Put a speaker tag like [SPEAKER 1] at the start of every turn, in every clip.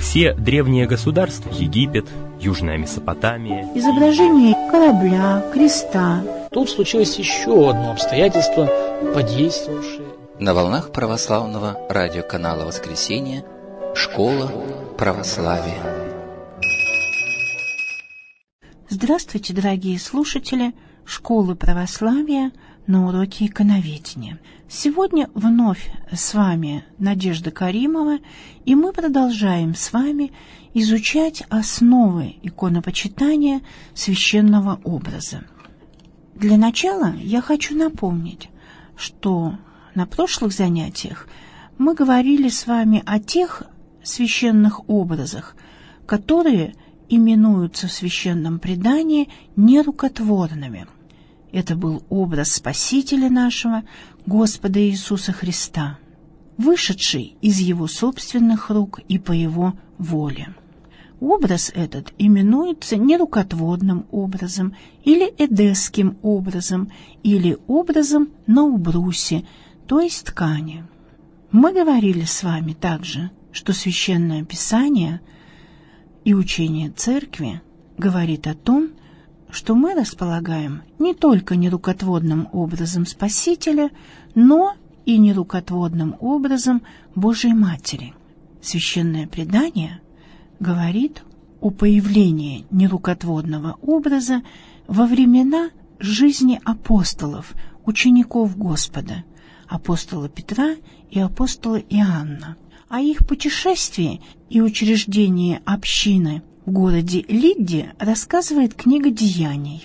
[SPEAKER 1] Все древние государства — Египет, Южная Месопотамия.
[SPEAKER 2] Изображение корабля, креста.
[SPEAKER 3] Тут случилось еще одно обстоятельство, подействовавшее.
[SPEAKER 4] На волнах православного радиоканала «Воскресенье» «Школа православия».
[SPEAKER 2] Здравствуйте, дорогие слушатели Школы православия на уроке иконоведения. Сегодня вновь с вами Надежда Каримова, и мы продолжаем с вами изучать основы иконопочитания священного образа. Для начала я хочу напомнить, что на прошлых занятиях мы говорили с вами о тех священных образах, которые именуются в священном предании нерукотворными. Это был образ Спасителя нашего, Господа Иисуса Христа, вышедший из Его собственных рук и по Его воле. Образ этот именуется нерукотворным образом или эдесским образом, или образом на убрусе, то есть ткани. Мы говорили с вами также, что Священное Писание и учение Церкви говорит о том, что мы располагаем не только нерукотворным образом Спасителя, но и нерукотворным образом Божией Матери. Священное предание говорит о появлении нерукотворного образа во времена жизни апостолов, учеников Господа, апостола Петра и апостола Иоанна. О их путешествии и учреждении общины в городе Лидде рассказывает книга Деяний.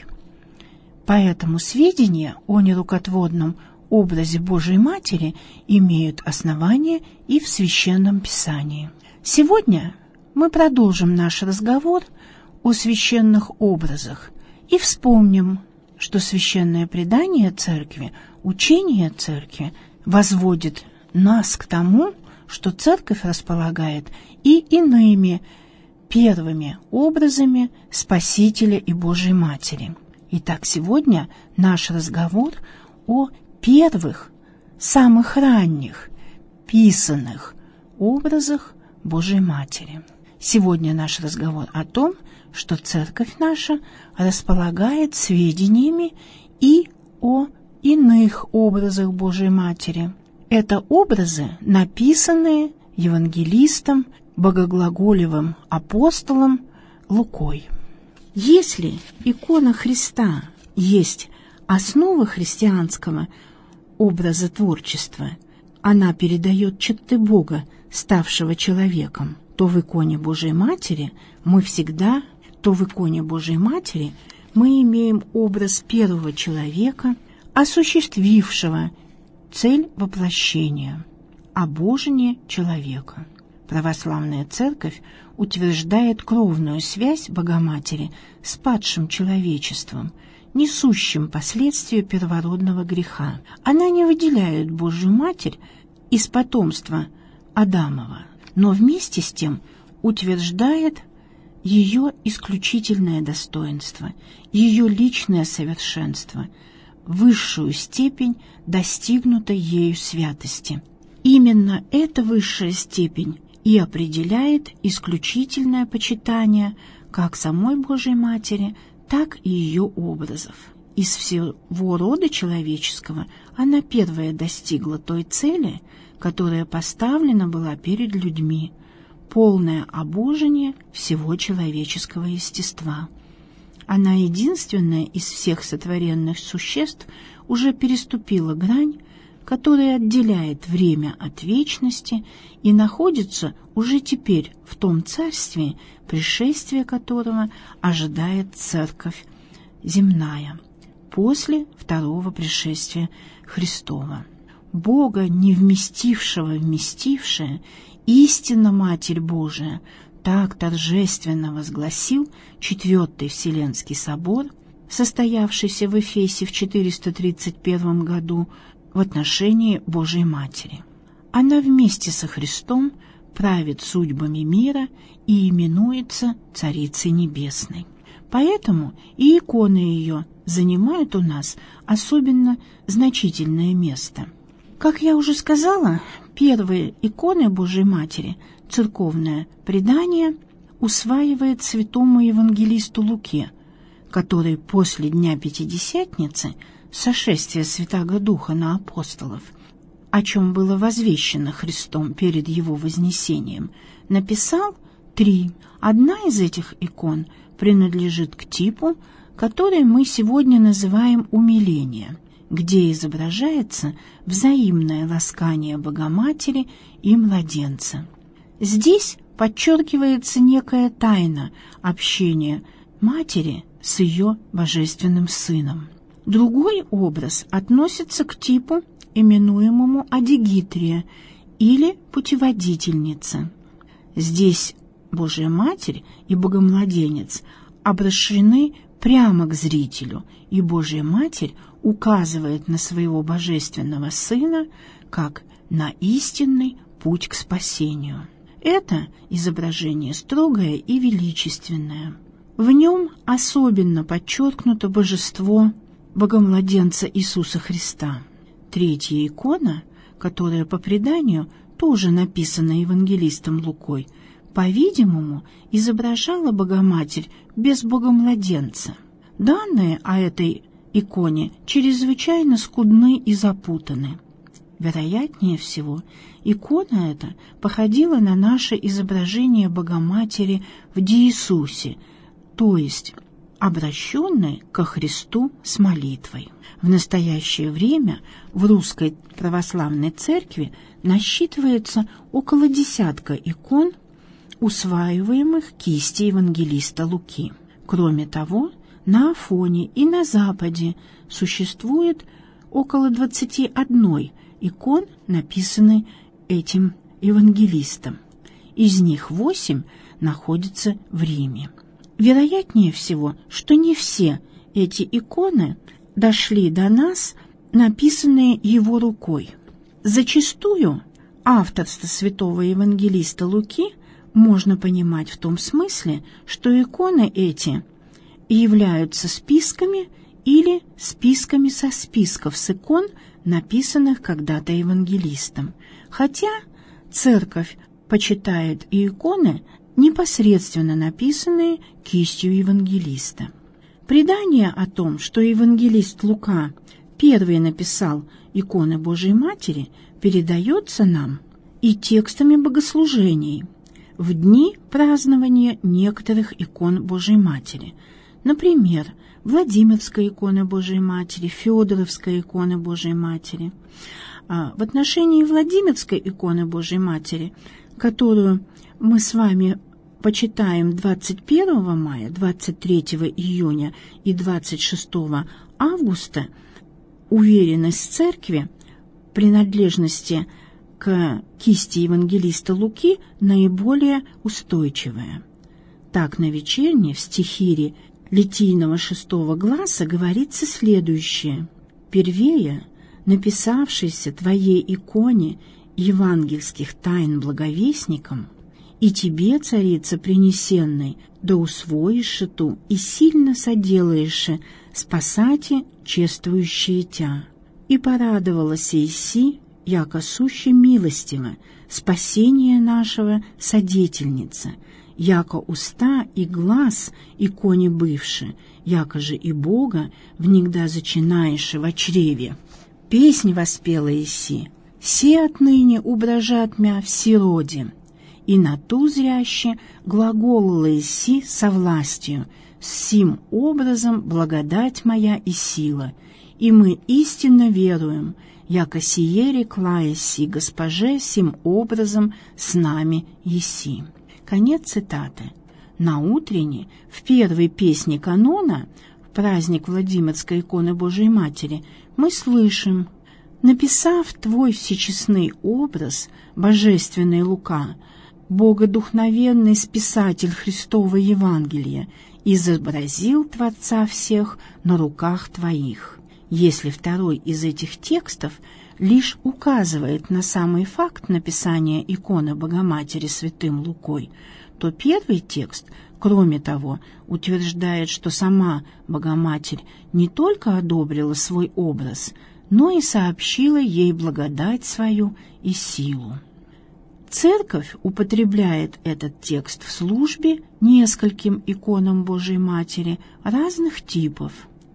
[SPEAKER 2] Поэтому сведения о нерукотворном образе Божией Матери имеют основание и в Священном Писании. Сегодня мы продолжим наш разговор о священных образах и вспомним, что священное предание Церкви, учение Церкви возводит нас к тому, что Церковь располагает и иными первыми образами Спасителя и Божией Матери. Итак, сегодня наш разговор о первых, самых ранних, писанных образах Божией Матери. Сегодня наш разговор о том, что Церковь наша располагает сведениями и о иных образах Божией Матери. Это образы, написанные евангелистом, богоглаголевым апостолом Лукой. Если икона Христа есть основа христианского образа творчества, она передает черты Бога, ставшего человеком, то в иконе Божией Матери мы имеем образ первого человека, осуществившего цель воплощения, обожение человека. Православная Церковь утверждает кровную связь Богоматери с падшим человечеством, несущим последствия первородного греха. Она не выделяет Божью Матерь из потомства Адамова, но вместе с тем утверждает ее исключительное достоинство, ее личное совершенство, высшую степень достигнутой ею святости. Именно эта высшая степень и определяет исключительное почитание как самой Божией Матери, так и ее образов. Из всего рода человеческого она первая достигла той цели, которая поставлена была перед людьми — полное обожение всего человеческого естества. Она единственная из всех сотворенных существ уже переступила грань, которая отделяет время от вечности и находится уже теперь в том царстве, пришествие которого ожидает Церковь земная после второго пришествия Христова. Бога, не вместившего вместившая, истинно Матерь Божия, так торжественно возгласил Четвертый Вселенский собор, состоявшийся в Эфесе в 431 году, в отношении Божией Матери. Она вместе со Христом правит судьбами мира и именуется Царицей Небесной. Поэтому и иконы ее занимают у нас особенно значительное место. Как я уже сказала, первые иконы Божией Матери церковное предание усваивает святому евангелисту Луке, который после Дня Пятидесятницы, сошествия Святаго Духа на апостолов, о чем было возвещено Христом перед его вознесением, написал 3. Одна из этих икон принадлежит к типу, который мы сегодня называем умиление, где изображается взаимное ласкание Богоматери и младенца. Здесь подчеркивается некая тайна общения матери с ее божественным сыном. Другой образ относится к типу, именуемому Адигитрия или путеводительница. Здесь Божья Матерь и Богомладенец обращены прямо к зрителю, и Божья Матерь указывает на своего божественного Сына как на истинный путь к спасению. Это изображение строгое и величественное. В нем особенно подчеркнуто божество Богомладенца Иисуса Христа. Третья икона, которая по преданию тоже написана евангелистом Лукой, по-видимому, изображала Богоматерь без Богомладенца. Данные о этой иконе чрезвычайно скудны и запутаны. Вероятнее всего, икона эта походила на наше изображение Богоматери в Диисусе, то есть обращенной ко Христу с молитвой. В настоящее время в Русской Православной Церкви насчитывается около 10 икон, усваиваемых кисти евангелиста Луки. Кроме того, на Афоне и на Западе существует около 21 икон, написанных этим евангелистом. Из них 8 находятся в Риме. Вероятнее всего, что не все эти иконы дошли до нас, написанные его рукой. Зачастую авторство святого евангелиста Луки можно понимать в том смысле, что иконы эти являются списками или списками со списков с икон, написанных когда-то евангелистом, хотя Церковь почитает и иконы, непосредственно написанные кистью евангелиста. Предание о том, что евангелист Лука первый написал иконы Божией Матери, передается нам и текстами богослужений в дни празднования некоторых икон Божией Матери. Например, Владимирская икона Божией Матери, Федоровская икона Божией Матери. В отношении Владимирской иконы Божией Матери, которую мы с вами почитаем 21 мая, 23 июня и 26 августа, уверенность Церкви принадлежности к кисти евангелиста Луки наиболее устойчивая. Так на вечерне в стихире Литийного 6 гласа говорится следующее: «Первее, написавшийся твоей иконе евангельских тайн благовестником, и тебе, царица принесенной, да усвоишь ту и сильно соделаешь спасати чествующие тя. И порадовалась Иси, яко суще милостиво, спасение нашего содетельница, яко уста и глаз иконе бывши, яко же и Бога внегда зачинаешь во чреве. Песнь воспела Иси, се отныне убражат мя все роде, и на ту зряще глаголала Иси со властью, сим образом благодать моя и сила, и мы истинно веруем, яко сие рекла Иси госпоже сим образом с нами еси». Конец цитаты. На утренне, в первой песне канона, в праздник Владимирской иконы Божией Матери, мы слышим: «Написав твой всечестный образ, божественный Лука, богодухновенный списатель Христова Евангелия, изобразил Творца всех на руках твоих». Если второй из этих текстов лишь указывает на самый факт написания иконы Богоматери святым Лукой, то первый текст, кроме того, утверждает, что сама Богоматерь не только одобрила свой образ, но и сообщила ей благодать свою и силу. Церковь употребляет этот текст в службе нескольким иконам Божией Матери разных типов,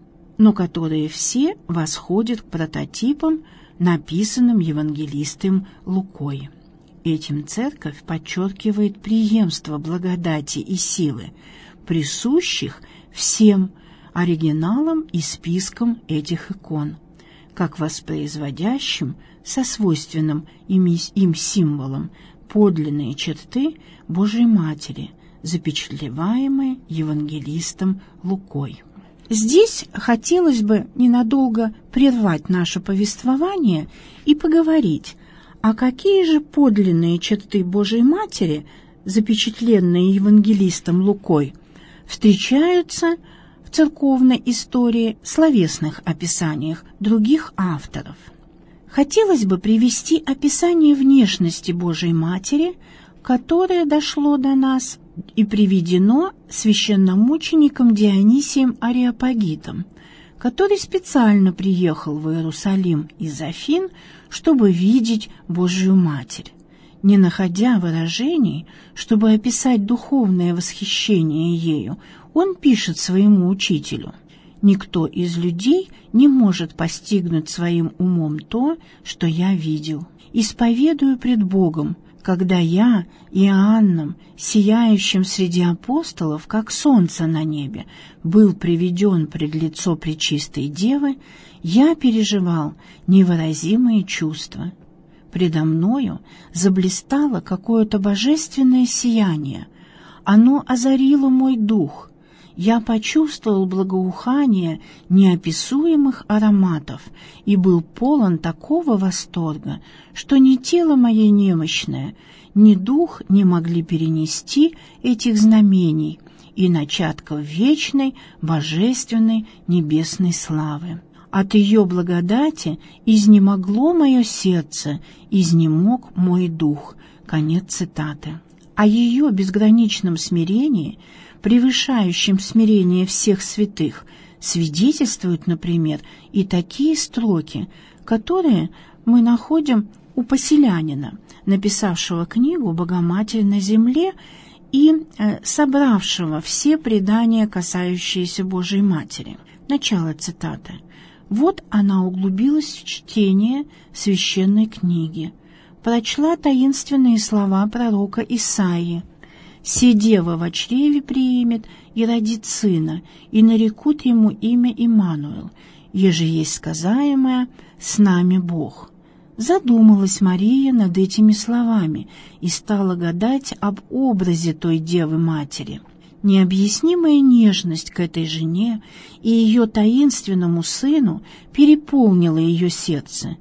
[SPEAKER 2] но которые все восходят к прототипам, написанным евангелистом Лукой. Этим церковь подчеркивает преемство благодати и силы, присущих всем оригиналам и спискам этих икон, как воспроизводящим со свойственным им символом подлинные черты Божией Матери, запечатлеваемые евангелистом Лукой. Здесь хотелось бы ненадолго прервать наше повествование и поговорить, а какие же подлинные черты Божией Матери, запечатленные евангелистом Лукой, встречаются в церковной истории в словесных описаниях других авторов. Хотелось бы привести описание внешности Божией Матери, которое дошло до нас и приведено священномучеником Дионисием Ареопагитом, который специально приехал в Иерусалим из Афин, чтобы видеть Божию Матерь. Не находя выражений, чтобы описать духовное восхищение ею, он пишет своему учителю: «Никто из людей не может постигнуть своим умом то, что я видел. Исповедую пред Богом, когда я, Иоанном, сияющим среди апостолов, как солнце на небе, был приведен пред лицо Пречистой Девы, я переживал невыразимые чувства. Предо мною заблистало какое-то божественное сияние. Оно озарило мой дух. Я почувствовал благоухание неописуемых ароматов и был полон такого восторга, что ни тело мое немощное, ни дух не могли перенести этих знамений и начатков вечной, божественной, небесной славы. От ее благодати изнемогло мое сердце, изнемог мой дух». Конец цитаты. О ее безграничном смирении, превышающем смирение всех святых, свидетельствуют, например, и такие строки, которые мы находим у поселянина, написавшего книгу «Богоматерь на земле» и собравшего все предания, касающиеся Божией Матери. Начало цитаты. Вот она углубилась в чтение священной книги, прочла таинственные слова пророка Исаии: «Се дева во чреве приимет и родит сына, и нарекут ему имя Иммануил, еже есть сказаемое с нами Бог». Задумалась Мария над этими словами и стала гадать об образе той Девы-Матери. Необъяснимая нежность к этой жене и ее таинственному сыну переполнила ее сердце.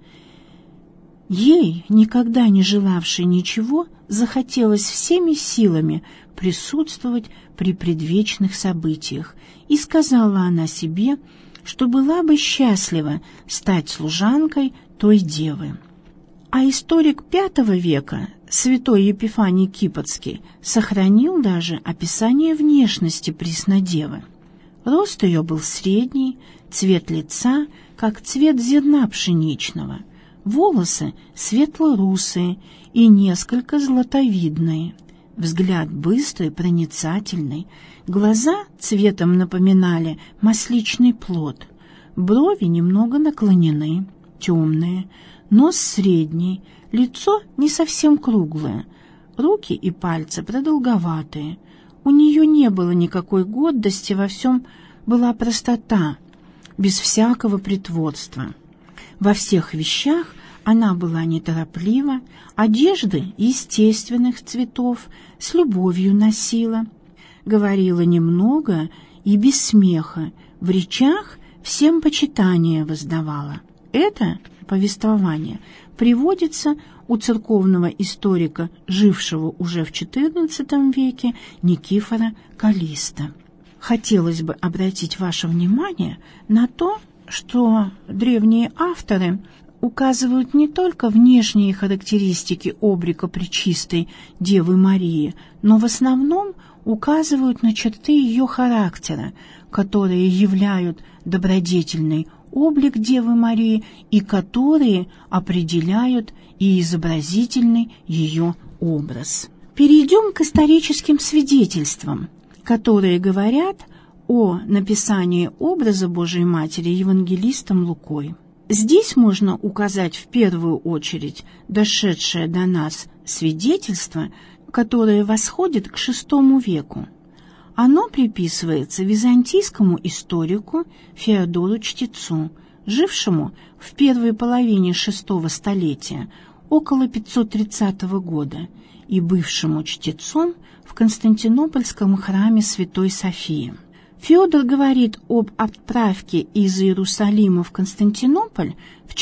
[SPEAKER 2] Ей, никогда не желавшей ничего, захотелось всеми силами присутствовать при предвечных событиях, и сказала она себе, что была бы счастлива стать служанкой той девы. А историк V века, святой Епифаний Кипрский, сохранил даже описание внешности Преснодевы. Рост ее был средний, цвет лица, как цвет зерна пшеничного, волосы светло-русые и несколько златовидные, взгляд быстрый, проницательный, глаза цветом напоминали масличный плод, брови немного наклонены, темные, нос средний, лицо не совсем круглое, руки и пальцы продолговатые. У нее не было никакой гордости, во всем была простота, без всякого притворства. Во всех вещах она была нетороплива, одежды естественных цветов с любовью носила, говорила немного и без смеха, в речах всем почитание воздавала. Это повествование приводится у церковного историка, жившего уже в XIV веке, Никифора Каллиста. Хотелось бы обратить ваше внимание на то, что древние авторы указывают не только внешние характеристики облика Пречистой Девы Марии, но в основном указывают на черты ее характера, которые являют добродетельный облик Девы Марии и которые определяют и изобразительный ее образ. Перейдем к историческим свидетельствам, которые говорят о написании образа Божией Матери евангелистом Лукой. Здесь можно указать в первую очередь дошедшее до нас свидетельство, которое восходит к VI веку. Оно приписывается византийскому историку Феодору Чтецу, жившему в первой половине VI столетия, около 530 года, и бывшему чтецом в Константинопольском храме Святой Софии. Феодор говорит об отправке из Иерусалима в Константинополь в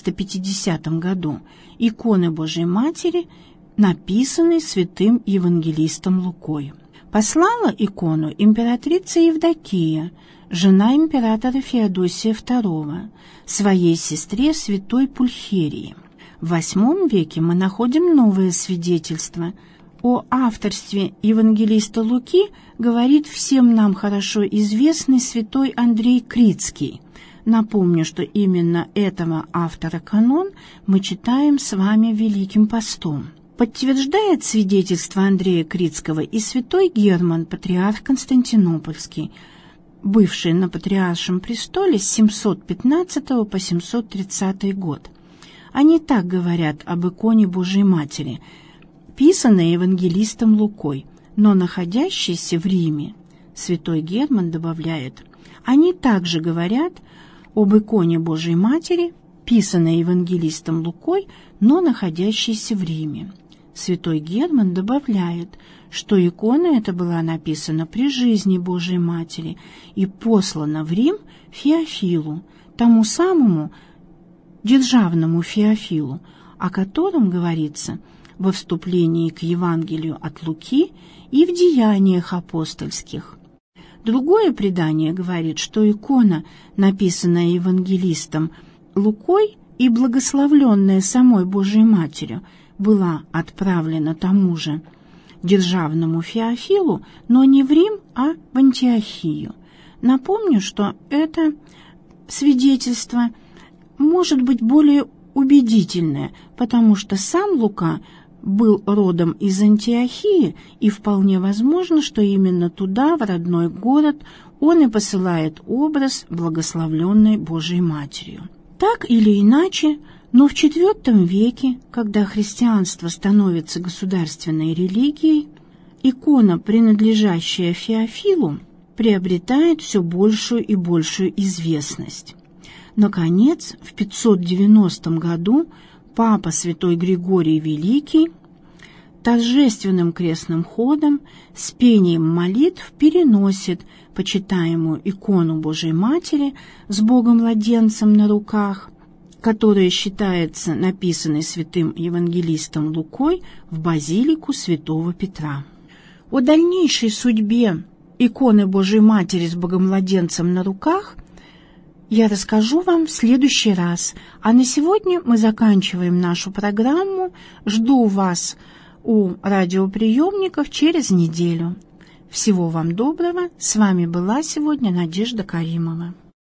[SPEAKER 2] 450 году иконы Божией Матери, написанной святым евангелистом Лукой. Послала икону императрица Евдокия, жена императора Феодосия II, своей сестре святой Пульхерии. В VIII веке мы находим новое свидетельство. О авторстве евангелиста Луки говорит всем нам хорошо известный святой Андрей Критский. Напомню, что именно этого автора канон мы читаем с вами Великим постом. Подтверждает свидетельство Андрея Критского и святой Герман, патриарх Константинопольский, бывший на патриаршем престоле с 715 по 730 год. Они так говорят об иконе Божией Матери, писанной евангелистом Лукой, но находящейся в Риме. Святой Герман добавляет: они также говорят об иконе Божией Матери, писанной евангелистом Лукой, но находящейся в Риме. Святой Герман добавляет, что икона эта была написана при жизни Божией Матери и послана в Рим Феофилу, тому самому державному Феофилу, о котором говорится во вступлении к Евангелию от Луки и в Деяниях апостольских. Другое предание говорит, что икона, написанная евангелистом Лукой и благословленная самой Божией Матерью, была отправлена тому же державному Феофилу, но не в Рим, а в Антиохию. Напомню, что это свидетельство может быть более убедительное, потому что сам Лука был родом из Антиохии, и вполне возможно, что именно туда, в родной город, он и посылает образ благословленной Божией Матерью. Так или иначе, но в IV веке, когда христианство становится государственной религией, икона, принадлежащая Феофилу, приобретает все большую и большую известность. Наконец, в 590 году Папа Святой Григорий Великий торжественным крестным ходом с пением молитв переносит почитаемую икону Божией Матери с Богом-младенцем на руках, которая считается написанной святым евангелистом Лукой, в базилику святого Петра. О дальнейшей судьбе иконы Божией Матери с Богом-младенцем на руках я расскажу вам в следующий раз. А на сегодня мы заканчиваем нашу программу. Жду вас у радиоприемников через неделю. Всего вам доброго. С вами была сегодня Надежда Каримова.